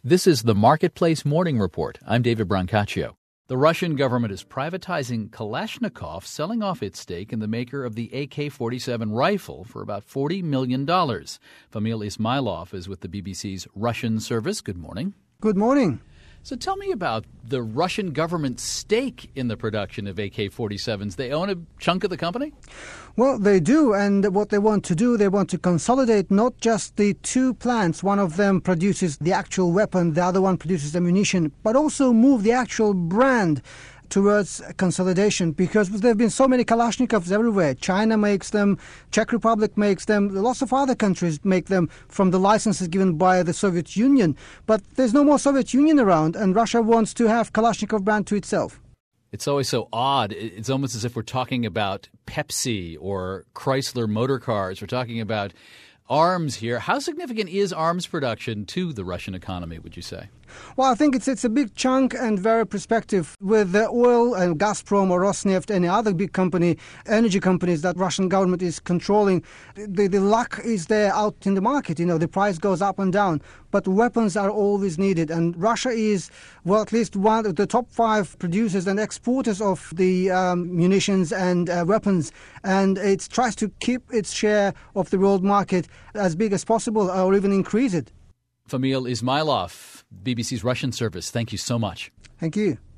This is the Marketplace Morning Report. I'm David Brancaccio. The Russian government is privatizing Kalashnikov, selling off its stake in the maker of the AK-47 rifle for about $40 million. Famil Ismailov is with the BBC's Russian service. Good morning. Good morning. So tell me about the Russian government's stake in the production of AK-47s. They own a chunk of the company? Well, they do, and what they want to do, they want to consolidate not just the two plants. One of them produces the actual weapon, the other one produces ammunition, but also move the actual brand towards consolidation, because there have been so many Kalashnikovs everywhere. China makes them, Czech Republic makes them, lots of other countries make them from the licenses given by the Soviet Union. But there's no more Soviet Union around, and Russia wants to have Kalashnikov brand to itself. It's always so odd. It's almost as if we're talking about Pepsi or Chrysler Motor Cars. We're talking about arms here. How significant is arms production to the Russian economy, would you say? Well, I think it's a big chunk and very prospective. With the oil and Gazprom or Rosneft, any other big company, energy companies that Russian government is controlling, the luck is there out in the market. You know, the price goes up and down. But weapons are always needed. And Russia is, well, at least one of the top 5 producers and exporters of the munitions and weapons. And it tries to keep its share of the world market as big as possible or even increase it. Famil Ismailov, BBC's Russian service, thank you so much. Thank you.